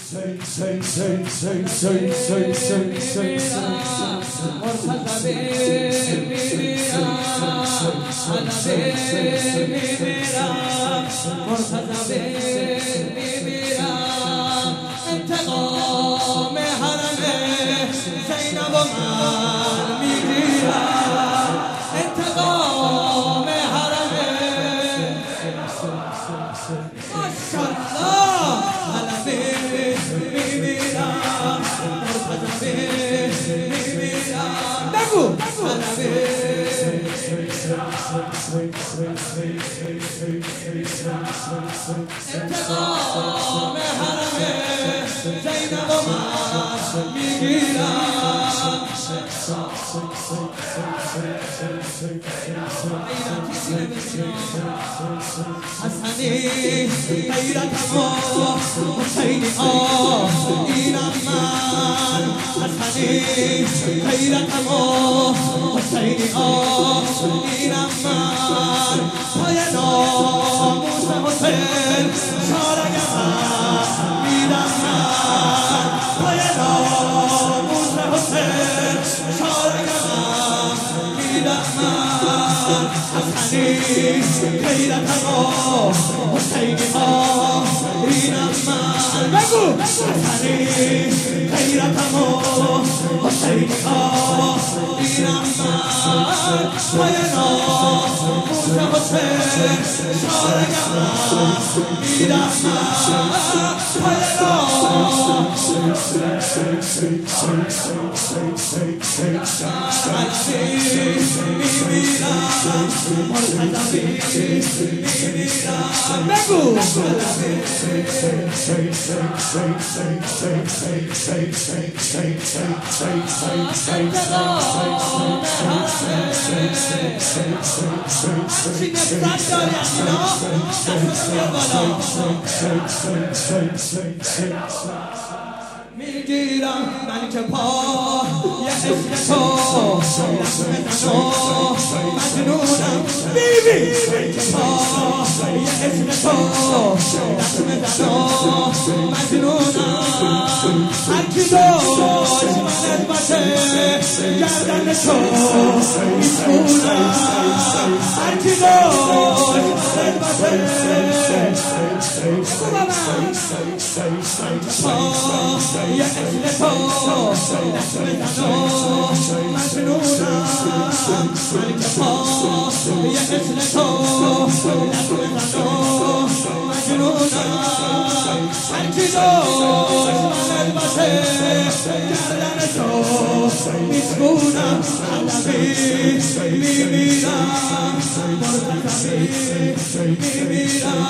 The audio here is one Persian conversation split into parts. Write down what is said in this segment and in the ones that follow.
انتقام حرم زینب و من میگیرم انتقام حرم ماشاءالله حلبی میمیرم مرتضی میمیرم بگو حلبی انتقام حرم زینب و من میگیرم حسنی غیرتم و حسینی اینم من حسنی غیرتم و حسینی اینم من پای ناموس حسین شارگم میدم من پای ناموس حسین شارگم میدم من حسنی غیرتم و حسینی اینم من بگو حسنی غیرتم و حسینی اینم من پای ناموس حسین شارگم میدم من پای بگو میگیرم من که پا یه عشق تو مجنونم بیبی من که پا یه عشق تو مجنونم هرکی داشت منت باشه گردن تو میسپونم هرکی داشت منت باشه یه عشق تو مجنونم من که پا یه عشق تو مجنونم هرکی داشت منت باشه گردن تو میسپونم حلبی میمیرم مرتضی میمیرم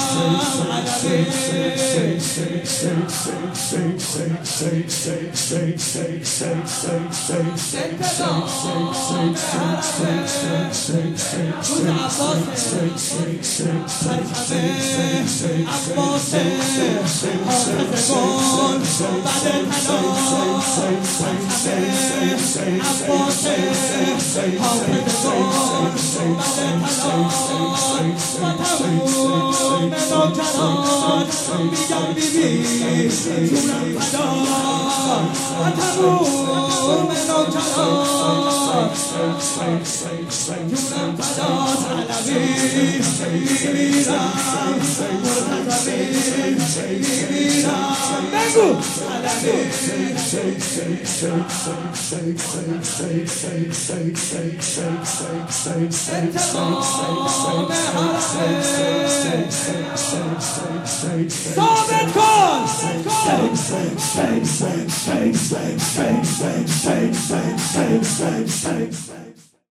میگم بیبی جونم فدا تموم نوکران جونم فدا طلبی میمیرم مرتضی میمیرم بگو طلبی انتقام حرم ثابت کن